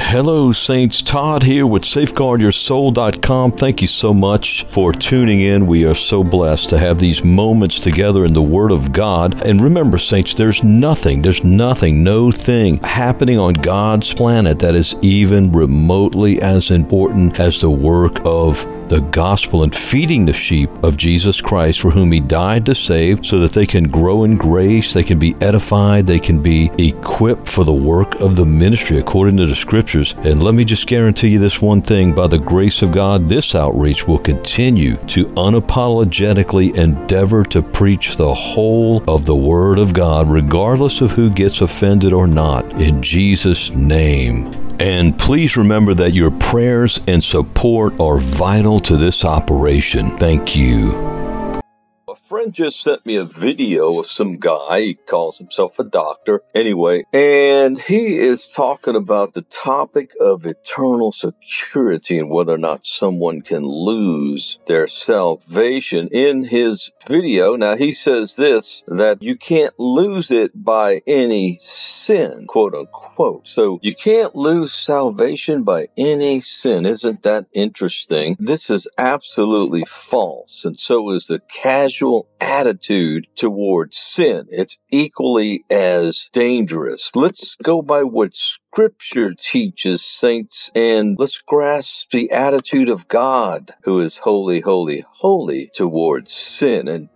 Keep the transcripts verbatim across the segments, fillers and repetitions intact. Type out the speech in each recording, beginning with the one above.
Hello, Saints. Todd here with Safeguard Your Soul dot com. Thank you so much for tuning in. We are so blessed to have these moments together in the Word of God. And remember, Saints, there's nothing, there's nothing, no thing happening on God's planet that is even remotely as important as the work of the gospel and feeding the sheep of Jesus Christ, for whom He died to save, so that they can grow in grace, they can be edified, they can be equipped for the work of the ministry according to the Scriptures. And let me just guarantee you this one thing: by the grace of God, this outreach will continue to unapologetically endeavor to preach the whole of the Word of God, regardless of who gets offended or not, in Jesus' name. And please remember that your prayers and support are vital to this operation. Thank you. A friend just sent me a video of some guy. He calls himself a doctor anyway, and he is talking about the topic of eternal security and whether or not someone can lose their salvation. In his video, now he says this, that you can't lose it by any sin, quote unquote. So you can't lose salvation by any sin. Isn't that interesting? This is absolutely false, and so is the casual attitude towards sin. It's equally as dangerous. Let's go by what Scripture teaches, saints, and let's grasp the attitude of God, who is holy, holy, holy, towards sin, and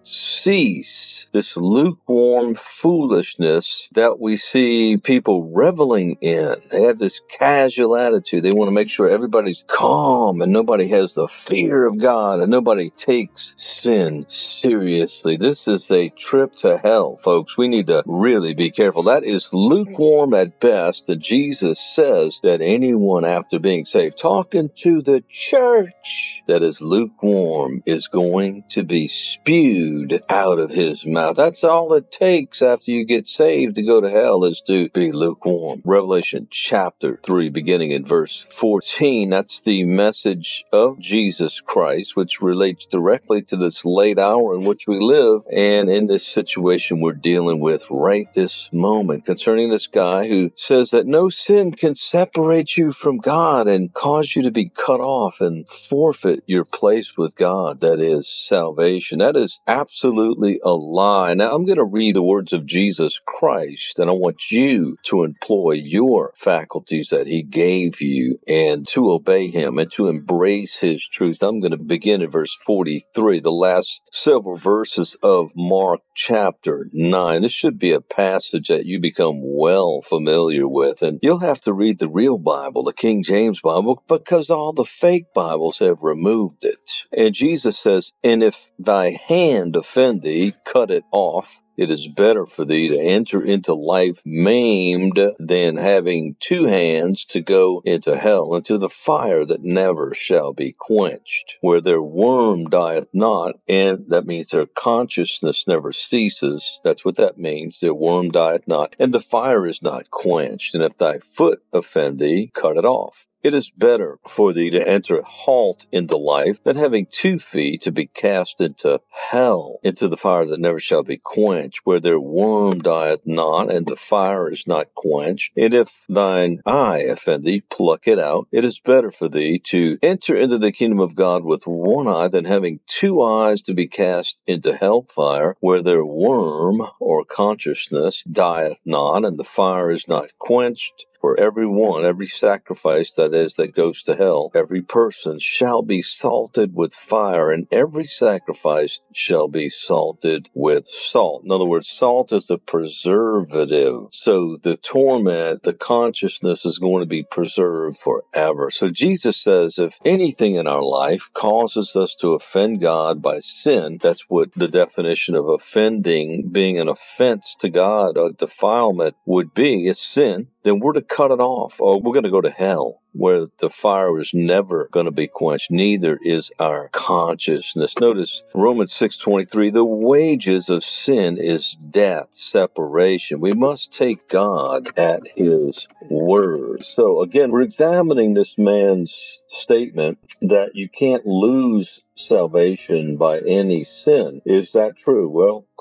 cease this lukewarm foolishness that we see people reveling in. They have this casual attitude. They want to make sure everybody's calm and nobody has the fear of God and nobody takes sin seriously. This is a trip to hell, folks. We need to really be careful. That is lukewarm at best, and Jesus says that anyone after being saved, talking to the church, that is lukewarm is going to be spewed out of his mouth. That's all it takes after you get saved to go to hell, is to be lukewarm. Revelation chapter three, beginning in verse fourteen, that's the message of Jesus Christ, which relates directly to this late hour in which we live, and in this situation we're dealing with right this moment, concerning this guy who says that no sin can separate you from God and cause you to be cut off and forfeit your place with God, that is salvation. That is absolutely a lie. Now I'm going to read the words of Jesus Christ, and I want you to employ your faculties that He gave you and to obey Him and to embrace His truth. I'm going to begin at verse forty-three, the last several verses of Mark chapter nine. This should be a passage that you become well familiar with, and you'll have to read the real Bible, the King James Bible, because all the fake Bibles have removed it. And Jesus says, "And if thy hand offend thee, cut it off. It is better for thee to enter into life maimed than having two hands to go into hell, into the fire that never shall be quenched, where their worm dieth not," and that means their consciousness never ceases. That's what that means. Their worm dieth not, and the fire is not quenched. And if thy foot offend thee, cut it off. It is better for thee to enter halt into life than having two feet to be cast into hell, into the fire that never shall be quenched, where their worm dieth not, and the fire is not quenched. And if thine eye offend thee, pluck it out. It is better for thee to enter into the kingdom of God with one eye than having two eyes to be cast into hellfire, where their worm, or consciousness, dieth not, and the fire is not quenched. For every one, every sacrifice that is that goes to hell, every person shall be salted with fire, and every sacrifice shall be salted with salt. In other words, salt is a preservative. So the torment, the consciousness is going to be preserved forever. So Jesus says if anything in our life causes us to offend God by sin, that's what the definition of offending, being an offense to God, a defilement would be, is sin, then we're to cut it off, or we're going to go to hell, where the fire is never going to be quenched. Neither is our consciousness. Notice Romans six twenty-three, the wages of sin is death, separation. We must take God at His word. So again, we're examining this man's statement that you can't lose salvation by any sin. Is that true? Well,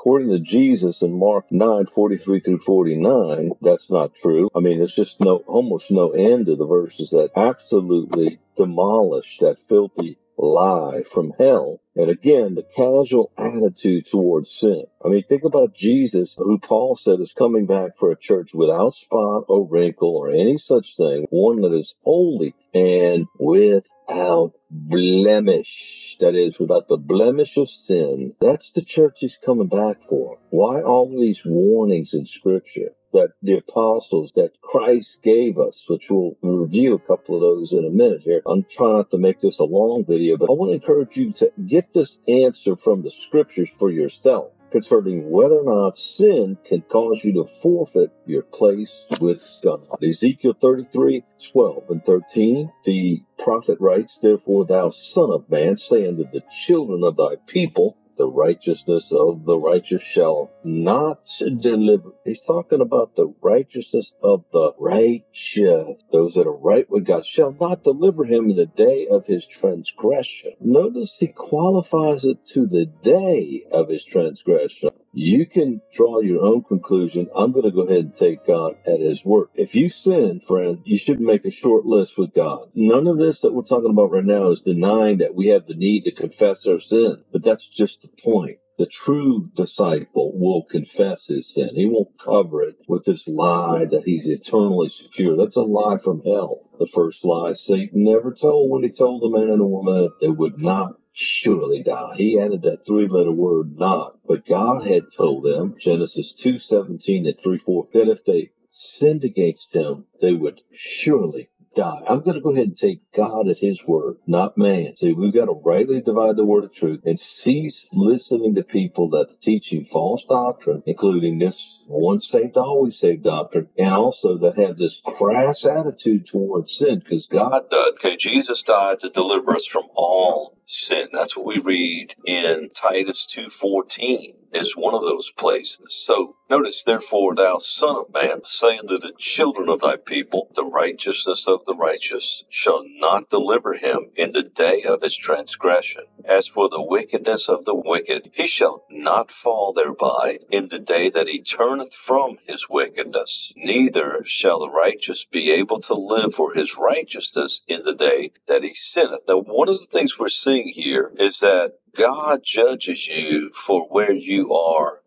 according to Jesus in Mark nine forty-three through forty-nine, that's not true. I mean, it's just no, almost no end to the verses that absolutely demolish that filthy lie from hell. And again, the casual attitude towards sin. I mean, think about Jesus, who Paul said is coming back for a church without spot or wrinkle or any such thing, one that is holy and without blemish. That is, without the blemish of sin. That's the church he's coming back for. Why all these warnings in Scripture that the apostles, that Christ gave us, which we'll review a couple of those in a minute here. I'm trying not to make this a long video, but I want to encourage you to get this answer from the Scriptures for yourself concerning whether or not sin can cause you to forfeit your place with God. Ezekiel thirty-three, twelve and thirteen, the prophet writes, "Therefore, thou son of man, say unto the children of thy people, the righteousness of the righteous shall not deliver." He's talking about the righteousness of the righteous. Those that are right with God shall not deliver him in the day of his transgression. Notice he qualifies it to the day of his transgression. You can draw your own conclusion. I'm going to go ahead and take God at his word. If you sin, friend, you should make a short list with God. None of this that we're talking about right now is denying that we have the need to confess our sin, but that's just the point. The true disciple will confess his sin. He won't cover it with this lie that he's eternally secure. That's a lie from hell. The first lie Satan never told when he told the man and the woman that they would not surely die. He added that three-letter word not. But God had told them, Genesis two seventeen and three four, that if they sinned against him, they would surely die. I'm going to go ahead and take God at his word, not man. See, we've got to rightly divide the word of truth and cease listening to people that are teaching false doctrine, including this once saved, always saved doctrine, and also that have this crass attitude towards sin, because God died. Okay, Jesus died to deliver us from all sin. That's what we read in Titus two fourteen. Is one of those places. So notice, therefore, thou son of man, say unto the children of thy people, the righteousness of the righteous shall not deliver him in the day of his transgression. As for the wickedness of the wicked, he shall not fall thereby in the day that he turneth from his wickedness. Neither shall the righteous be able to live for his righteousness in the day that he sinneth. Now, one of the things we're seeing here is that God judges you for where you are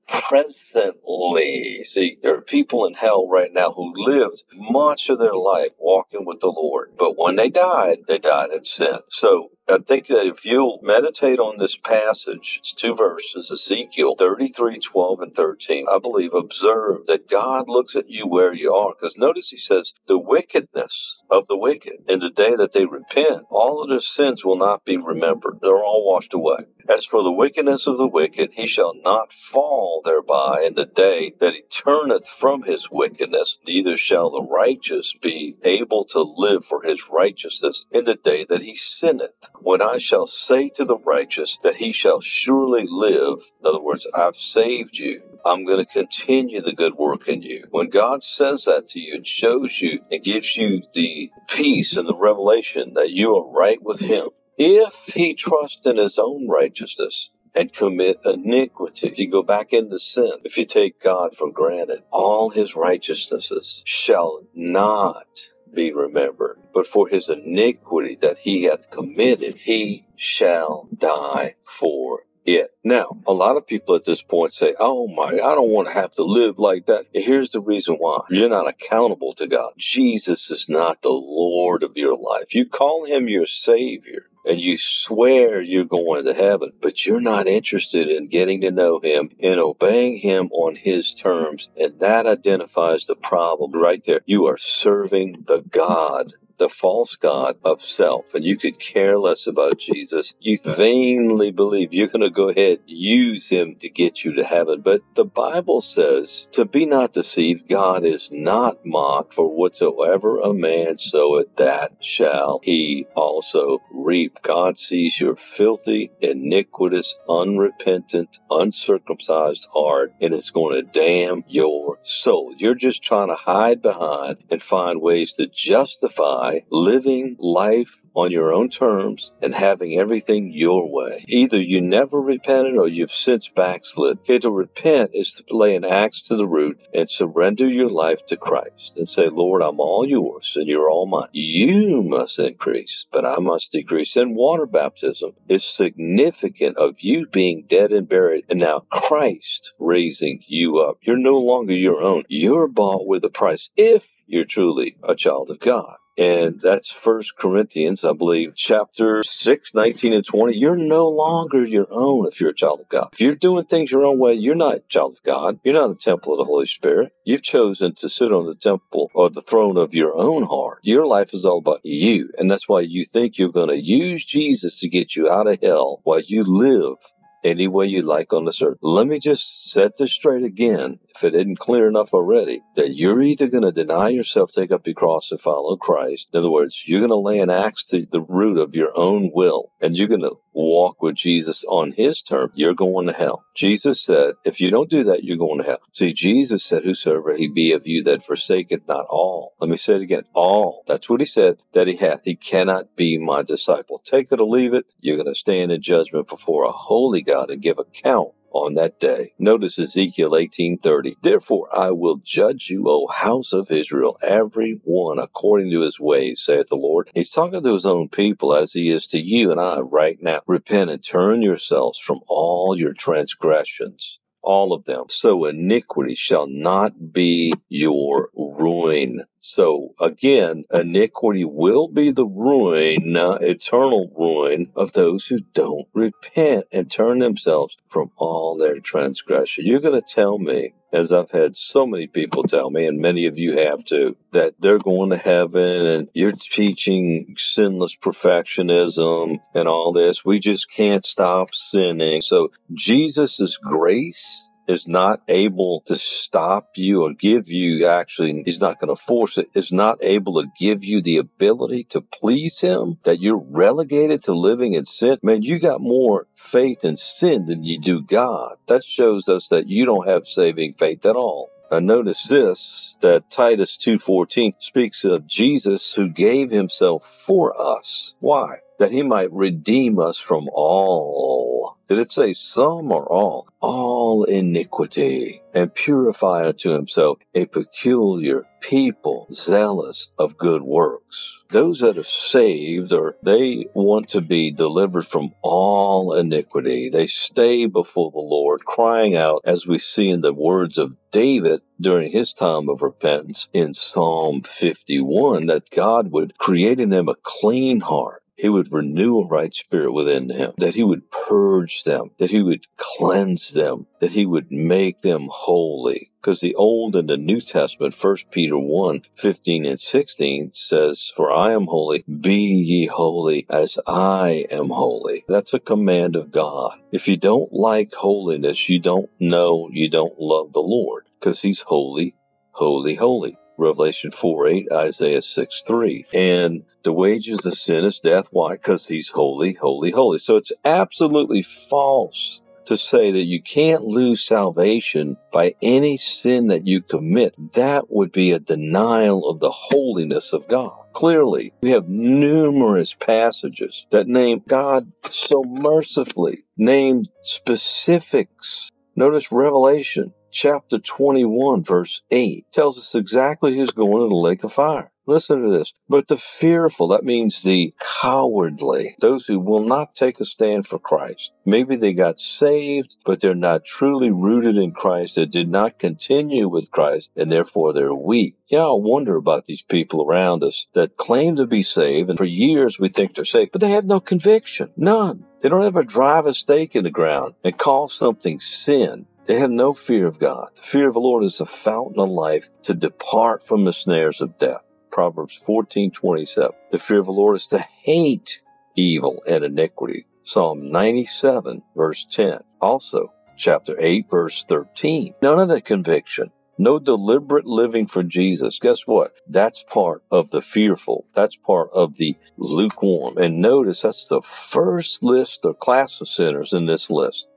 presently. See, there are people in hell right now who lived much of their life walking with the Lord, but when they died, they died in sin. So I think that if you'll meditate on this passage, it's two verses, Ezekiel thirty-three, twelve and thirteen, I believe, observe that God looks at you where you are. Because notice he says, the wickedness of the wicked, in the day that they repent, all of their sins will not be remembered. They're all washed away. As for the wickedness of the wicked, he shall not fall thereby in the day that he turneth from his wickedness, neither shall the righteous be able to live for his righteousness in the day that he sinneth. When I shall say to the righteous that he shall surely live, in other words, I've saved you, I'm going to continue the good work in you. When God says that to you and shows you and gives you the peace and the revelation that you are right with him, if he trusts in his own righteousness and commit iniquity, if you go back into sin, if you take God for granted, all his righteousnesses shall not be remembered. But for his iniquity that he hath committed, he shall die for it. Now, a lot of people at this point say, oh my, I don't want to have to live like that. Here's the reason why. You're not accountable to God. Jesus is not the Lord of your life. You call him your Savior, and you swear you're going to heaven, but you're not interested in getting to know him and obeying him on his terms, and that identifies the problem right there. You are serving the God, the false god of self, and you could care less about Jesus. You vainly believe you're going to go ahead and use him to get you to heaven. But the Bible says, to be not deceived, God is not mocked, for whatsoever a man soweth, that shall he also reap. God sees your filthy, iniquitous, unrepentant, uncircumcised heart, and it's going to damn your soul. You're just trying to hide behind and find ways to justify by living life on your own terms and having everything your way. Either you never repented or you've since backslid. Okay, to repent is to lay an axe to the root and surrender your life to Christ and say, Lord, I'm all yours and you're all mine. You must increase, but I must decrease. And water baptism is significant of you being dead and buried, and now Christ raising you up. You're no longer your own. You're bought with a price if you're truly a child of God. And that's First Corinthians, I believe, chapter six, nineteen and twenty. You're no longer your own if you're a child of God. If you're doing things your own way, you're not a child of God. You're not a temple of the Holy Spirit. You've chosen to sit on the temple or the throne of your own heart. Your life is all about you. And that's why you think you're going to use Jesus to get you out of hell while you live any way you like on this earth. Let me just set this straight again, if it isn't clear enough already, that you're either going to deny yourself, take up your cross, and follow Christ. In other words, you're going to lay an axe to the root of your own will, and you're going to walk with Jesus on his term. You're going to hell. Jesus said, if you don't do that, you're going to hell. See, Jesus said, whosoever he be of you that forsaketh not all. Let me say it again, all. That's what he said, that he hath. He cannot be my disciple. Take it or leave it. You're going to stand in judgment before a holy God and give account on that day. Notice Ezekiel eighteen thirty. Therefore I will judge you, O house of Israel, every one according to his ways, saith the Lord. He's talking to his own people as he is to you and I right now. Repent and turn yourselves from all your transgressions, all of them, so iniquity shall not be your ruin. So again, iniquity will be the ruin, uh, eternal ruin of those who don't repent and turn themselves from all their transgression. You're going to tell me, as I've had so many people tell me, and many of you have too, that they're going to heaven and you're teaching sinless perfectionism and all this. We just can't stop sinning. So Jesus' grace is not able to stop you or give you, actually, he's not going to force it, is not able to give you the ability to please him, that you're relegated to living in sin. Man, you got more faith in sin than you do God. That shows us that you don't have saving faith at all. Now notice this, that Titus two fourteen speaks of Jesus who gave himself for us. Why? That he might redeem us from all. Did it say some or all? All iniquity, and purify unto himself a peculiar people, zealous of good works. Those that are saved, or they want to be delivered from all iniquity. They stay before the Lord, crying out, as we see in the words of David during his time of repentance in Psalm fifty-one, that God would create in them a clean heart. He would renew a right spirit within him, that he would purge them, that he would cleanse them, that he would make them holy. Because the Old and the New Testament, First Peter one, fifteen and sixteen says, for I am holy, be ye holy as I am holy. That's a command of God. If you don't like holiness, you don't know, you don't love the Lord, because he's holy, holy, holy. Revelation four eight, Isaiah six three. And the wages of sin is death. Why? Because he's holy, holy, holy. So it's absolutely false to say that you can't lose salvation by any sin that you commit. That would be a denial of the holiness of God. Clearly, we have numerous passages that name God so mercifully, named specifics. Notice Revelation chapter twenty-one, verse eight, tells us exactly who's going to the lake of fire. Listen to this. But the fearful, that means the cowardly, those who will not take a stand for Christ. Maybe they got saved, but they're not truly rooted in Christ. They did not continue with Christ, and therefore they're weak. Yeah, I wonder about these people around us that claim to be saved, and for years we think they're saved, but they have no conviction. None. They don't ever drive a stake in the ground and call something sin. They have no fear of God. The fear of the Lord is the fountain of life to depart from the snares of death. Proverbs fourteen twenty-seven. The fear of the Lord is to hate evil and iniquity. Psalm ninety-seven, verse ten. Also, chapter eight, verse thirteen. None of the conviction. No deliberate living for Jesus. Guess what? That's part of the fearful. That's part of the lukewarm. And notice that's the first list or class of sinners in this list.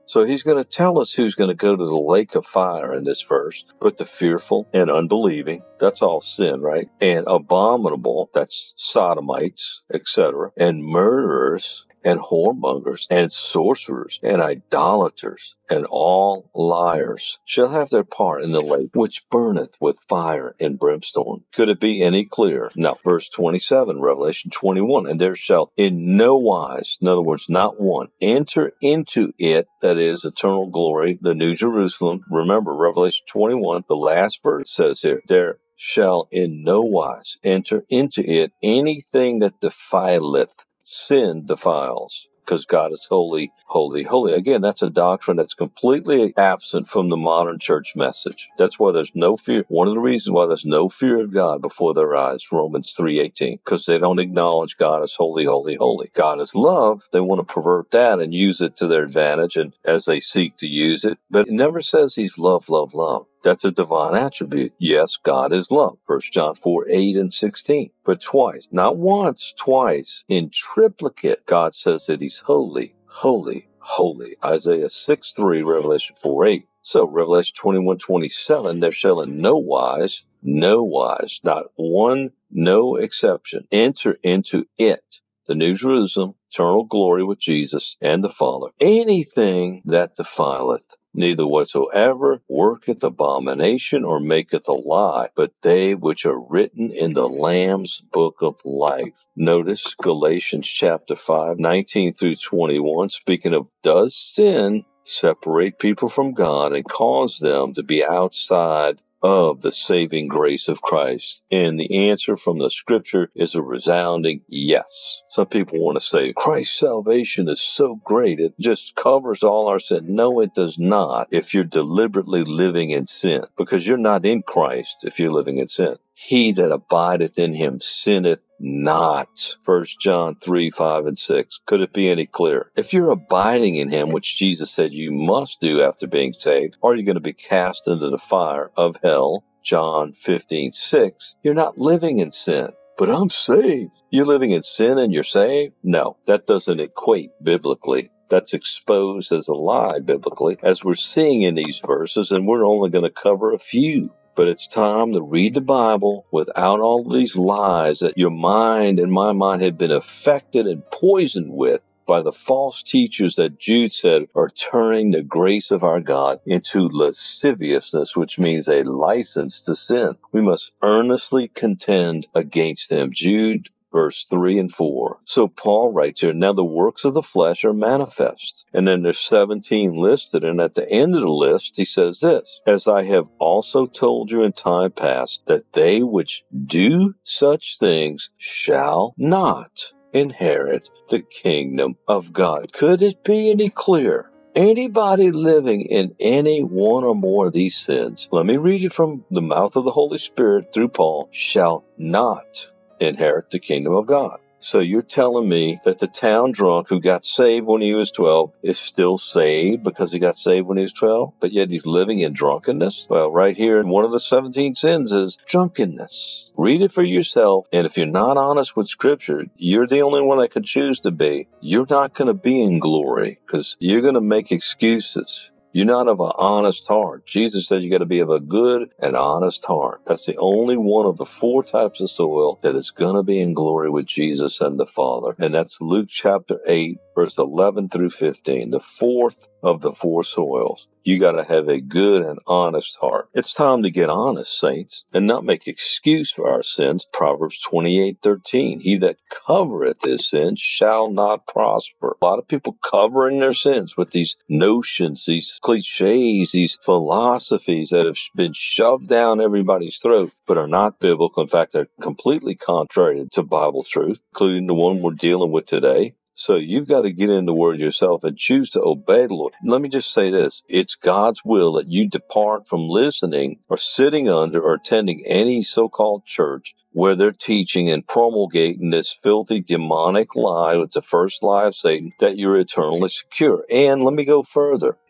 So he's going to tell us who's going to go to the lake of fire in this verse. But the fearful and unbelieving, that's all sin, right? And abominable, that's sodomites, et cetera, and murderers, and whoremongers, and sorcerers, and idolaters, and all liars shall have their part in the lake which burneth with fire and brimstone. Could it be any clearer? No. Verse twenty-seven, Revelation twenty-one, and there shall in no wise, in other words, not one, enter into it, that is eternal glory, the New Jerusalem. Remember, Revelation twenty-one, the last verse says here, there shall in no wise enter into it anything that defileth. Sin defiles, because God is holy, holy, holy. Again, that's a doctrine that's completely absent from the modern church message. That's why there's no fear. One of the reasons why there's no fear of God before their eyes, Romans three eighteen, because they don't acknowledge God as holy, holy, holy. God is love. They want to pervert that and use it to their advantage, and as they seek to use it. But it never says he's love, love, love. That's a divine attribute. Yes, God is love. First John four, eight and sixteen. But twice, not once, twice, in triplicate, God says that he's holy, holy, holy. Isaiah six, three, Revelation four, eight. So Revelation twenty-one, twenty-seven, there shall in no wise, no wise, not one, no exception, enter into it, the New Jerusalem, eternal glory with Jesus and the Father, anything that defileth, neither whatsoever worketh abomination or maketh a lie, but they which are written in the Lamb's book of life. Notice Galatians chapter five, nineteen through twenty-one, speaking of does sin separate people from God and cause them to be outside of the saving grace of Christ? And the answer from the scripture is a resounding yes. Some people want to say Christ's salvation is so great, it just covers all our sin. No, it does not if you're deliberately living in sin, because you're not in Christ if you're living in sin. He that abideth in him sinneth not. First John three, five, and six. Could it be any clearer? If you're abiding in him, which Jesus said you must do after being saved, are you going to be cast into the fire of hell? John fifteen, six. You're not living in sin. But I'm saved. You're living in sin and you're saved? No, that doesn't equate biblically. That's exposed as a lie biblically, as we're seeing in these verses, and we're only going to cover a few. But it's time to read the Bible without all these lies that your mind and my mind have been affected and poisoned with by the false teachers that Jude said are turning the grace of our God into lasciviousness, which means a license to sin. We must earnestly contend against them. Jude verse three and four. So Paul writes here, now the works of the flesh are manifest. And then there's seventeen listed, and at the end of the list he says this, as I have also told you in time past, that they which do such things shall not inherit the kingdom of God. Could it be any clearer? Anybody living in any one or more of these sins, let me read it from the mouth of the Holy Spirit through Paul, shall not inherit the kingdom of God. So you're telling me that the town drunk who got saved when he was twelve is still saved because he got saved when he was twelve, but yet he's living in drunkenness? Well, right here, one of the seventeen sins is drunkenness. Read it for yourself, and if you're not honest with Scripture, you're the only one that could choose to be. You're not going to be in glory because you're going to make excuses. You're not of an honest heart. Jesus said you got to be of a good and honest heart. That's the only one of the four types of soil that is going to be in glory with Jesus and the Father. And that's Luke chapter eight, verse eleven through fifteen, the fourth of the four soils. You got to have a good and honest heart. It's time to get honest, saints, and not make excuse for our sins. Proverbs twenty-eight thirteen, he that covereth his sins shall not prosper. A lot of people covering their sins with these notions, these cliches, these philosophies that have been shoved down everybody's throat, but are not biblical. In fact, they're completely contrary to Bible truth, including the one we're dealing with today. So you've got to get in the Word yourself and choose to obey the Lord. Let me just say this. It's God's will that you depart from listening or sitting under or attending any so-called church where they're teaching and promulgating this filthy demonic lie, it's the first lie of Satan, that you're eternally secure. And let me go further.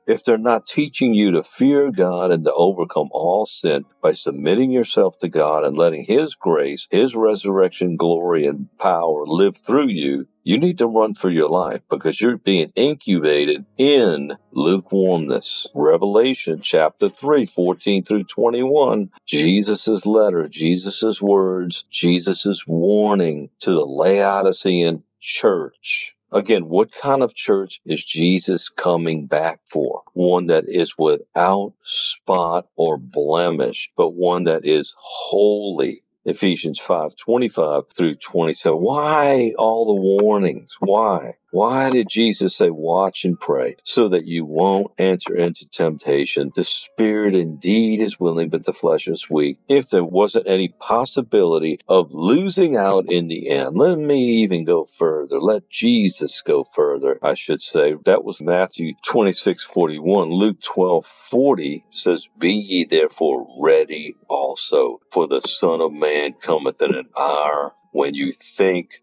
if they're not teaching you to fear God and to overcome all sin by submitting yourself to God and letting His grace, His resurrection glory and power live through you, you need to run for your life because you're being incubated in lukewarmness. Revelation chapter three, fourteen through twenty-one, Jesus' letter, Jesus' words, Jesus' warning to the Laodicean church. Again, what kind of church is Jesus coming back for? One that is without spot or blemish, but one that is holy. Ephesians five, twenty-five through twenty-seven. Why all the warnings? Why? Why did Jesus say, watch and pray so that you won't enter into temptation? The spirit indeed is willing, but the flesh is weak. If there wasn't any possibility of losing out in the end, let me even go further. Let Jesus go further, I should say. That was Matthew twenty-six, forty-one. Luke twelve, forty says, be ye therefore ready also, for the Son of Man cometh in an hour when you think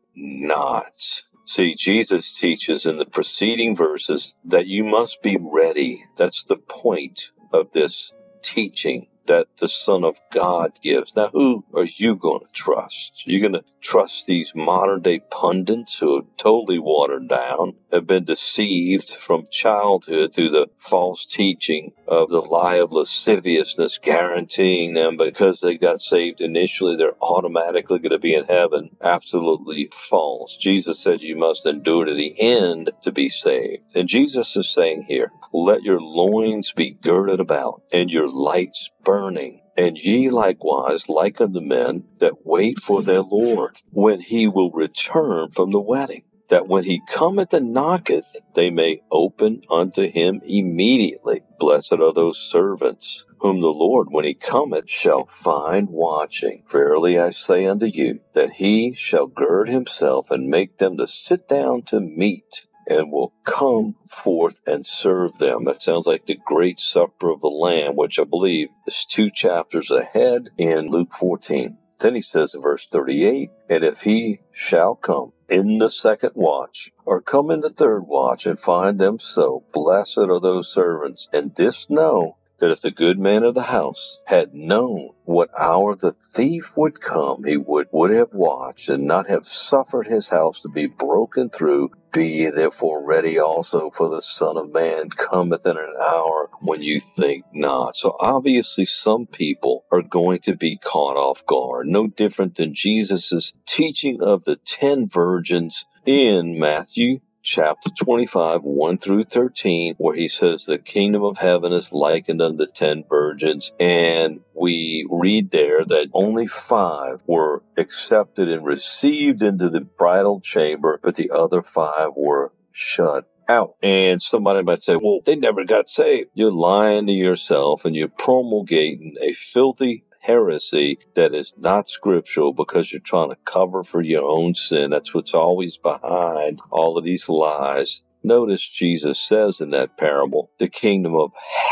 not. See, Jesus teaches in the preceding verses that you must be ready. That's the point of this teaching that the Son of God gives. Now, who are you going to trust? You're going to trust these modern-day pundits who are totally watered down, have been deceived from childhood through the false teaching of the lie of lasciviousness, guaranteeing them because they got saved initially, they're automatically going to be in heaven. Absolutely false. Jesus said you must endure to the end to be saved. And Jesus is saying here, let your loins be girded about and your lights burning. And ye likewise like unto men that wait for their Lord, when he will return from the wedding, that when he cometh and knocketh, they may open unto him immediately. Blessed are those servants, whom the Lord, when he cometh, shall find watching. Verily I say unto you, that he shall gird himself and make them to sit down to meat, and will come forth and serve them. That sounds like the great supper of the Lamb, which I believe is two chapters ahead in Luke fourteen. Then he says in verse thirty-eight, and if he shall come in the second watch, or come in the third watch, and find them so, blessed are those servants. And this know, that if the good man of the house had known what hour the thief would come, he would, would have watched, and not have suffered his house to be broken through. Be ye therefore ready also, for the Son of Man cometh in an hour when you think not. So obviously some people are going to be caught off guard, no different than Jesus' teaching of the ten virgins in Matthew chapter twenty-five, one through thirteen, where he says the kingdom of heaven is likened unto ten virgins. And we read there that only five were accepted and received into the bridal chamber, but the other five were shut out. And somebody might say, well, they never got saved. You're lying to yourself and you're promulgating a filthy heresy that is not scriptural because you're trying to cover for your own sin. That's what's always behind all of these lies. Notice Jesus says in that parable, the kingdom of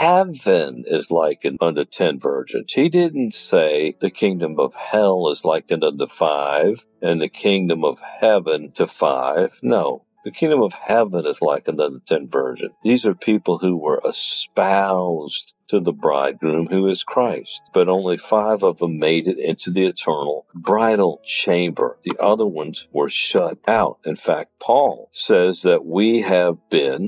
heaven is likened unto ten virgins. He didn't say the kingdom of hell is likened unto five and the kingdom of heaven to five. No. The kingdom of heaven is likened unto ten virgins. These are people who were espoused to the bridegroom, who is Christ. But only five of them made it into the eternal bridal chamber. The other ones were shut out. In fact, Paul says that we have been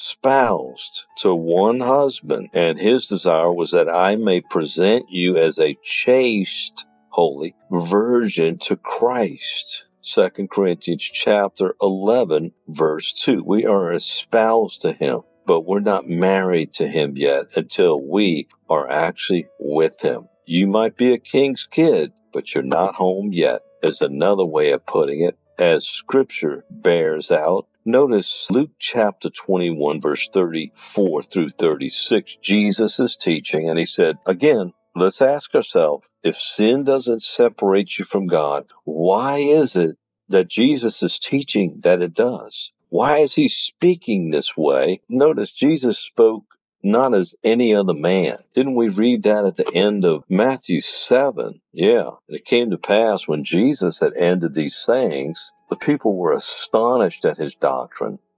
espoused to one husband, and his desire was that I may present you as a chaste, holy virgin to Christ. Second Corinthians chapter eleven, verse two. We are espoused to him, but we're not married to him yet until we are actually with him. You might be a king's kid, but you're not home yet, is another way of putting it, as Scripture bears out. Notice Luke chapter twenty-one, verse thirty-four through thirty-six. Jesus is teaching, and he said, again, let's ask ourselves, if sin doesn't separate you from God, why is it that Jesus is teaching that it does? Why is he speaking this way? Notice Jesus spoke not as any other man. Didn't we read that at the end of Matthew seven? Yeah. And it came to pass when Jesus had ended these sayings, the people were astonished at his doctrine,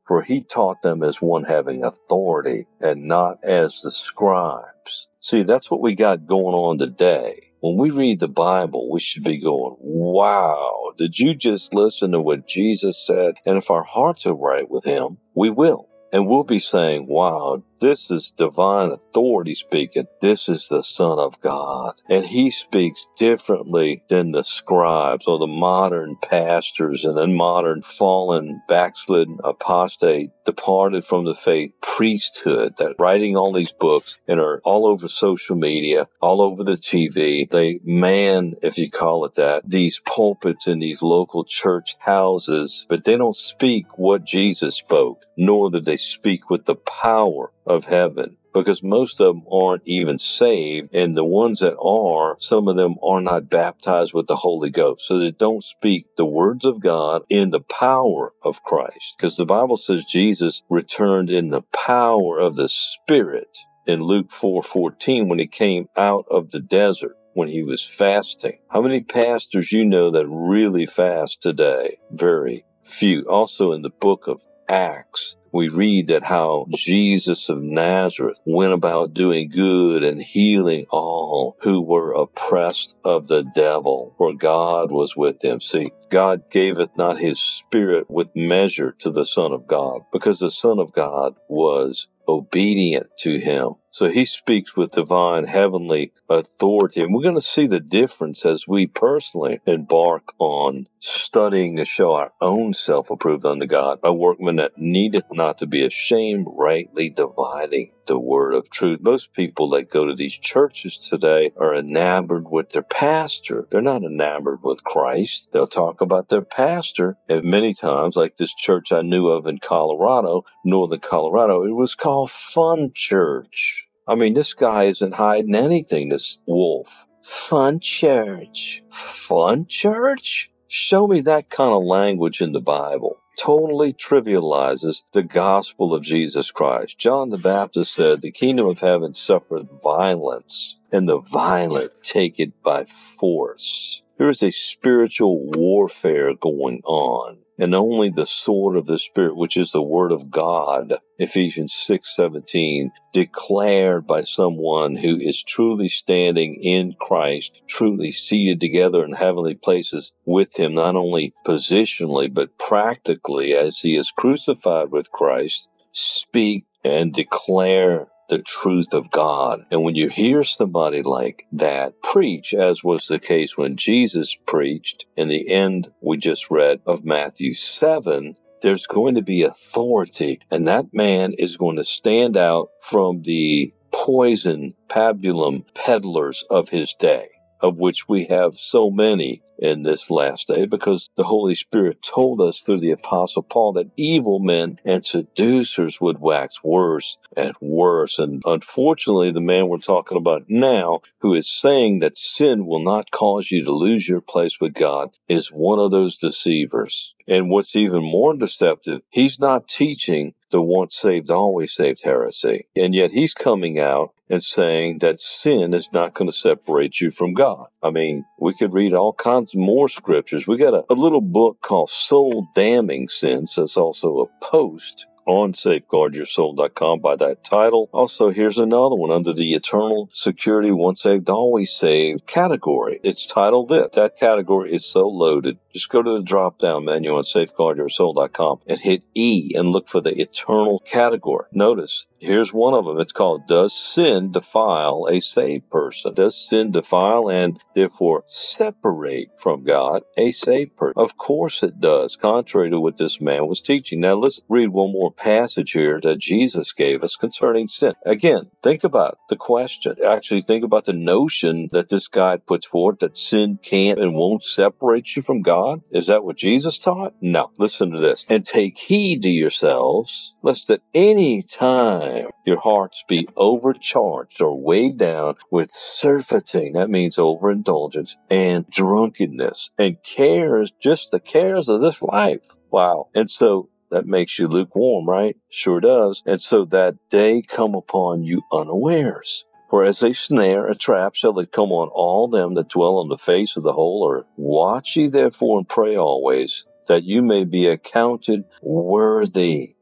for he taught them as one having authority and not as the scribes. See, that's what we got going on today. When we read the Bible, we should be going, wow, did you just listen to what Jesus said? And if our hearts are right with him, we will. And we'll be saying, wow, this is divine authority speaking. This is the Son of God. And he speaks differently than the scribes or the modern pastors and the modern fallen, backslidden, apostate, departed from the faith priesthood that writing all these books and are all over social media, all over the T V. They man, if you call it that, these pulpits in these local church houses, but they don't speak what Jesus spoke, nor do they speak with the power of heaven, because most of them aren't even saved, and the ones that are, some of them are not baptized with the Holy Ghost, so they don't speak the words of God in the power of Christ, because the Bible says Jesus returned in the power of the Spirit in Luke four fourteen when he came out of the desert, when he was fasting. How many pastors you know that really fast today? Very few. Also in the book of Acts, we read that how Jesus of Nazareth went about doing good and healing all who were oppressed of the devil, for God was with him. See, God gaveth not his Spirit with measure to the Son of God, because the Son of God was obedient to him. So he speaks with divine heavenly authority. And we're going to see the difference as we personally embark on studying to show our own self approved unto God, a workman that needeth not to be ashamed, rightly dividing the word of truth. Most people that go to these churches today are enamored with their pastor. They're not enamored with Christ. They'll talk about their pastor. And many times, like this church I knew of in Colorado, northern Colorado, it was called Fun Church. I mean, this guy isn't hiding anything, this wolf. Fun church. Fun church? Show me that kind of language in the Bible. Totally trivializes the gospel of Jesus Christ. John the Baptist said, the kingdom of heaven suffereth violence, and the violent take it by force. There is a spiritual warfare going on, and only the sword of the Spirit, which is the word of God, Ephesians six seventeen, declared by someone who is truly standing in Christ, truly seated together in heavenly places with him, not only positionally, but practically as he is crucified with Christ, speak and declare the truth of God. And when you hear somebody like that preach, as was the case when Jesus preached in the end we just read of Matthew seven, there's going to be authority, and that man is going to stand out from the poison pabulum peddlers of his day, of which we have so many in this last day, because the Holy Spirit told us through the Apostle Paul that evil men and seducers would wax worse and worse. And unfortunately, the man we're talking about now, who is saying that sin will not cause you to lose your place with God, is one of those deceivers. And what's even more deceptive, he's not teaching the once saved, always saved heresy. And yet he's coming out and saying that sin is not going to separate you from God. I mean, we could read all kinds more scriptures. We got a, a little book called Soul Damning Sins. That's also a post on safeguard your soul dot com by that title. Also, here's another one under the eternal security, once saved, always saved category. It's titled this. That category is so loaded. Just go to the drop-down menu on safeguard your soul dot com and hit E and look for the eternal category. Notice, here's one of them. It's called, Does Sin Defile a Saved Person? Does sin defile and therefore separate from God a saved person? Of course it does, contrary to what this man was teaching. Now let's read one more passage here that Jesus gave us concerning sin. Again, think about the question. Actually, think about the notion that this guy puts forth, that sin can't and won't separate you from God. Is that what Jesus taught? No. Listen to this. And take heed to yourselves, lest at any time your hearts be overcharged or weighed down with surfeiting, that means overindulgence, and drunkenness, and cares, just the cares of this life. Wow. And so that makes you lukewarm, right? Sure does. And so that day come upon you unawares. For as a snare, a trap, shall it come on all them that dwell on the face of the whole earth. Watch ye therefore and pray always, that you may be accounted worthy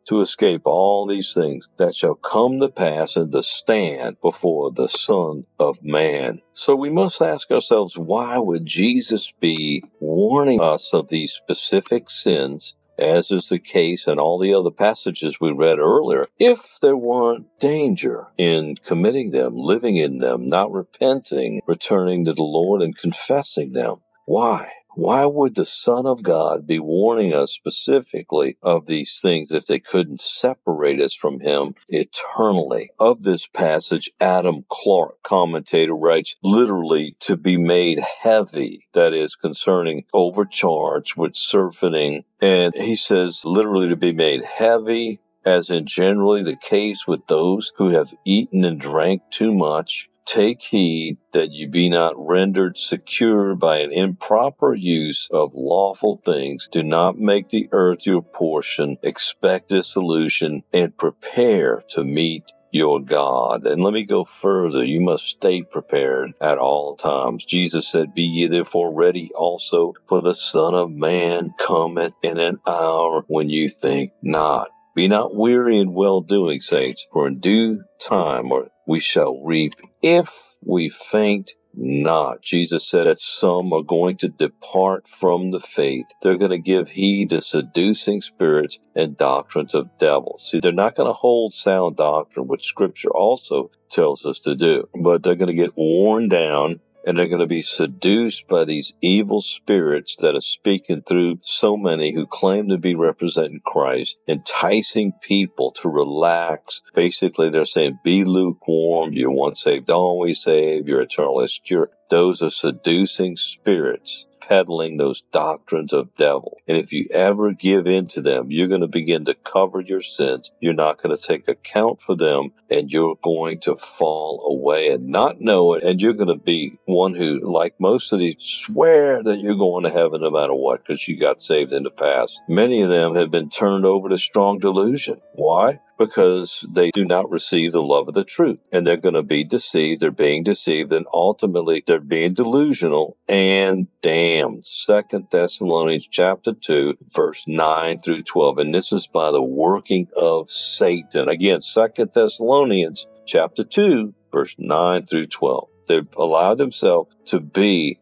to escape all these things that shall come to pass and to stand before the Son of Man. So we must ask ourselves, why would Jesus be warning us of these specific sins, as is the case in all the other passages we read earlier, if there weren't danger in committing them, living in them, not repenting, returning to the Lord and confessing them? Why? Why would the Son of God be warning us specifically of these things if they couldn't separate us from Him eternally? Of this passage, Adam Clarke, commentator, writes, literally to be made heavy, that is, concerning overcharge with surfeiting. And he says, literally to be made heavy, as in generally the case with those who have eaten and drank too much. Take heed that you be not rendered secure by an improper use of lawful things. Do not make the earth your portion. Expect dissolution and prepare to meet your God. And let me go further. You must stay prepared at all times. Jesus said, be ye therefore ready also, for the Son of Man cometh in an hour when you think not. Be not weary in well-doing, saints, for in due time or we shall reap if we faint not. Jesus said that some are going to depart from the faith. They're going to give heed to seducing spirits and doctrines of devils. See, they're not going to hold sound doctrine, which Scripture also tells us to do, but they're going to get worn down, and they're going to be seduced by these evil spirits that are speaking through so many who claim to be representing Christ, enticing people to relax. Basically, they're saying, be lukewarm, you're once saved, always saved, you're eternally secure. Those are seducing spirits, peddling those doctrines of devil. And if you ever give in to them, you're going to begin to cover your sins. You're not going to take account for them, and you're going to fall away and not know it. And you're going to be one who, like most of these, swear that you're going to heaven no matter what because you got saved in the past. Many of them have been turned over to strong delusion. Why? Because they do not receive the love of the truth, and they're going to be deceived. They're being deceived, and ultimately they're being delusional and damned. Second Thessalonians chapter two, verse nine through twelve, and this is by the working of Satan. Again, Second Thessalonians chapter two, verse nine through twelve. They've allowed themselves to be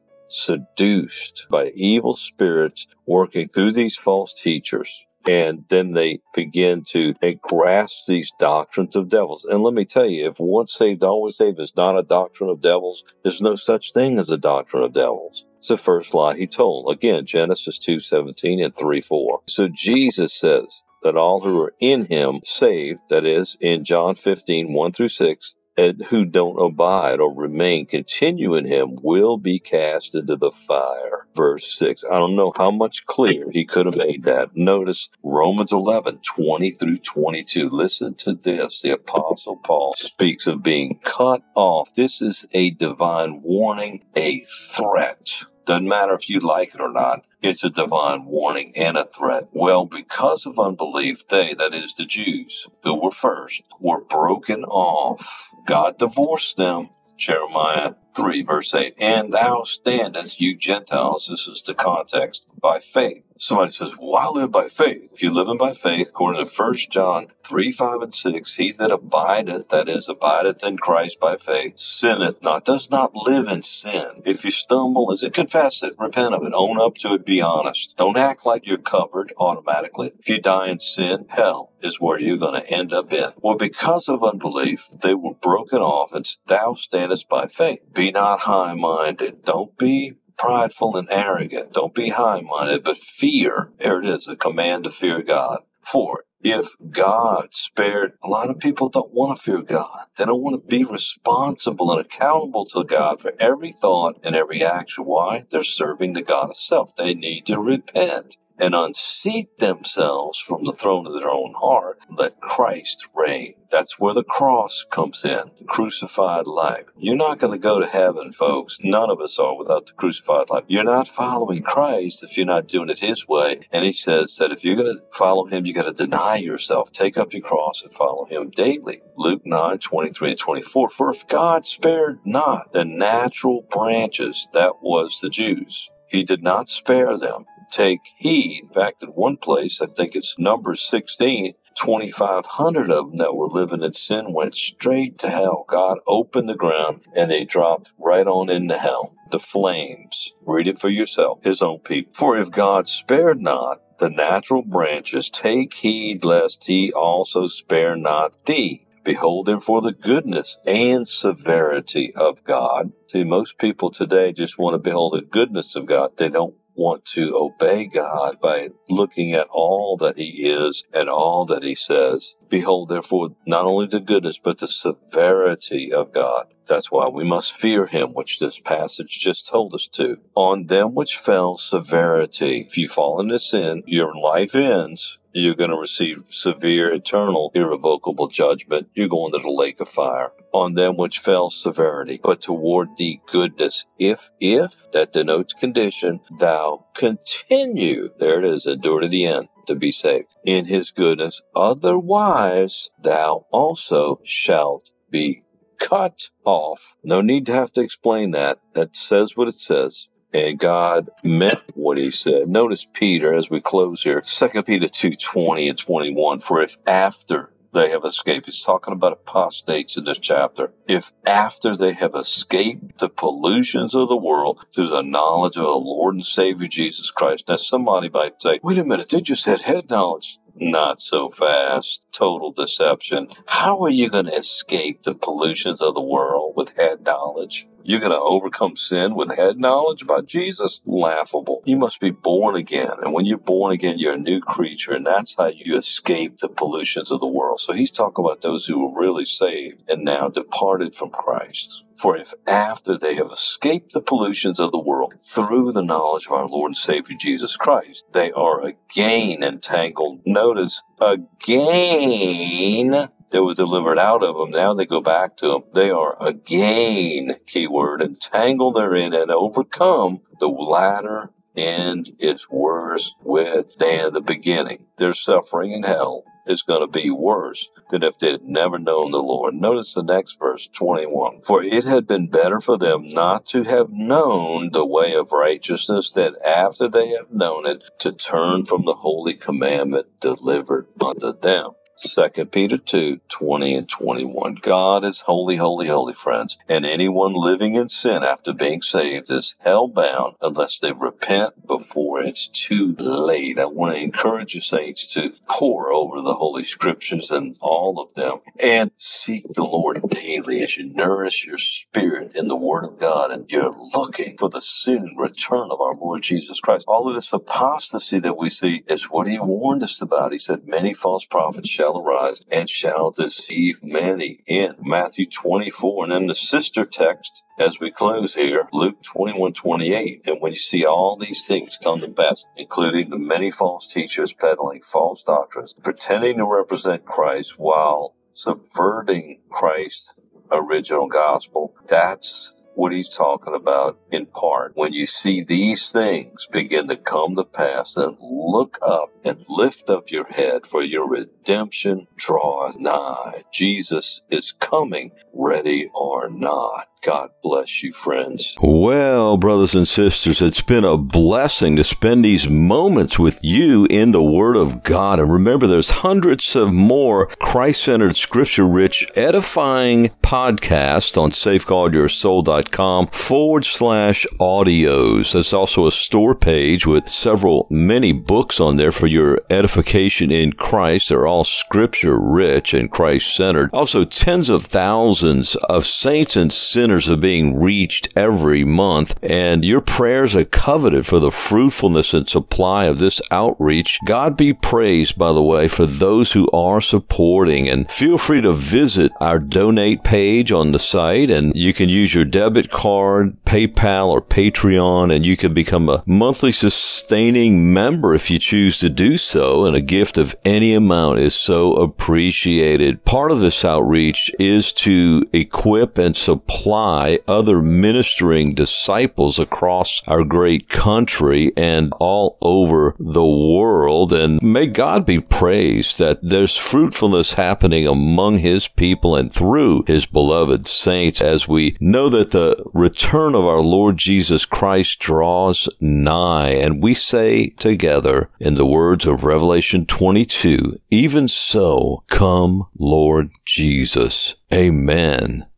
seduced by evil spirits working through these false teachers. And then they begin to grasp these doctrines of devils. And let me tell you, if once saved, always saved is not a doctrine of devils, there's no such thing as a doctrine of devils. It's the first lie he told. Again, Genesis two seventeen and three four. So Jesus says that all who are in him saved, that is, in John fifteen, one through six, and who don't abide or remain, continue in him, will be cast into the fire. Verse six. I don't know how much clearer he could have made that. Notice Romans eleven, twenty through twenty-two. Listen to this. The Apostle Paul speaks of being cut off. This is a divine warning, a threat. Doesn't matter if you like it or not. It's a divine warning and a threat. Well, because of unbelief, they, that is the Jews, who were first, were broken off. God divorced them. Jeremiah three, verse eight. And thou standest, you Gentiles, this is the context, by faith. Somebody says, well, I live by faith. If you live in by faith, according to First John three, five, and six, he that abideth, that is, abideth in Christ by faith, sinneth not, does not live in sin. If you stumble, is it confess it, repent of it, own up to it, be honest. Don't act like you're covered automatically. If you die in sin, hell is where you're going to end up in. Well, because of unbelief, they were broken off, and thou standest by faith. Be not high-minded. Don't be prideful and arrogant. Don't be high-minded, but fear. There it is, a command to fear God. For if God spared, a lot of people don't want to fear God. They don't want to be responsible and accountable to God for every thought and every action. Why? They're serving the God of self. They need to repent and unseat themselves from the throne of their own heart. Let Christ reign. That's where the cross comes in, the crucified life. You're not going to go to heaven, folks. None of us are without the crucified life. You're not following Christ if you're not doing it his way. And he says that if you're going to follow him, you got to deny yourself, take up your cross, and follow him daily. Luke nine, twenty-three and twenty-four. For if God spared not the natural branches, that was the Jews, he did not spare them. Take heed. In fact, in one place, I think it's Numbers sixteen, twenty-five hundred of them that were living in sin went straight to hell. God opened the ground and they dropped right on into hell. The flames. Read it for yourself. His own people. For if God spared not the natural branches, take heed lest he also spare not thee. Behold, therefore, the goodness and severity of God. See, most people today just want to behold the goodness of God. They don't want to obey God by looking at all that he is and all that he says. Behold, therefore, not only the goodness, but the severity of God. That's why we must fear him, which this passage just told us to. On them which fell severity. If you fall into sin, your life ends. You're going to receive severe, eternal, irrevocable judgment. You're going to the lake of fire. On them which fell severity, but toward thee goodness. If, if, that denotes condition, thou continue, there it is, endure to the end, to be saved, in his goodness. Otherwise, thou also shalt be cut off. No need to have to explain that. That says what it says. And God meant what he said. Notice Peter, as we close here, Second Peter two twenty and twenty-one. For if after they have escaped, he's talking about apostates in this chapter. If after they have escaped the pollutions of the world through the knowledge of the Lord and Savior Jesus Christ. Now somebody might say, wait a minute, they just had head knowledge. Not so fast. Total deception. How are you going to escape the pollutions of the world with head knowledge? You're going to overcome sin with head knowledge about Jesus? Laughable. You must be born again. And when you're born again, you're a new creature. And that's how you escape the pollutions of the world. So he's talking about those who were really saved and now departed from Christ. For if after they have escaped the pollutions of the world through the knowledge of our Lord and Savior Jesus Christ, they are again entangled. Notice, again, they were delivered out of them. Now they go back to them. They are again, keyword, entangled therein and overcome. The latter end is worse with than the beginning. Their suffering in hell is going to be worse than if they had never known the Lord. Notice the next verse, twenty-one. For it had been better for them not to have known the way of righteousness than after they have known it to turn from the holy commandment delivered unto them. Second Peter two, twenty and twenty-one. God is holy, holy, holy, friends. And anyone living in sin after being saved is hell-bound unless they repent before it's too late. I want to encourage you, saints, to pore over the Holy Scriptures and all of them and seek the Lord daily as you nourish your spirit in the Word of God and you're looking for the soon return of our Lord Jesus Christ. All of this apostasy that we see is what he warned us about. He said, many false prophets shall arise and shall deceive many in Matthew twenty-four. And then the sister text as we close here, Luke twenty-one, twenty-eight. And when you see all these things come to pass, including the many false teachers peddling false doctrines, pretending to represent Christ while subverting Christ's original gospel, that's what he's talking about in part. When you see these things begin to come to pass, then look up and lift up your head, for your redemption draweth nigh. Jesus is coming, ready or not. God bless you, friends. Well, brothers and sisters, it's been a blessing to spend these moments with you in the Word of God. And remember, there's hundreds of more Christ-centered, scripture-rich, edifying podcasts on safeguardyoursoul.com forward slash audios. There's also a store page with several, many books on there for your edification in Christ. They're all scripture-rich and Christ-centered. Also, tens of thousands of saints and sinners are being reached every month, and your prayers are coveted for the fruitfulness and supply of this outreach. God be praised, by the way, for those who are supporting, and feel free to visit our donate page on the site, and you can use your debit card, PayPal, or Patreon, and you can become a monthly sustaining member if you choose to do so, and a gift of any amount is so appreciated. Part of this outreach is to equip and supply supply other ministering disciples across our great country and all over the world. And may God be praised that there's fruitfulness happening among His people and through His beloved saints, as we know that the return of our Lord Jesus Christ draws nigh. And we say together in the words of Revelation twenty-two, even so, come, Lord Jesus. Amen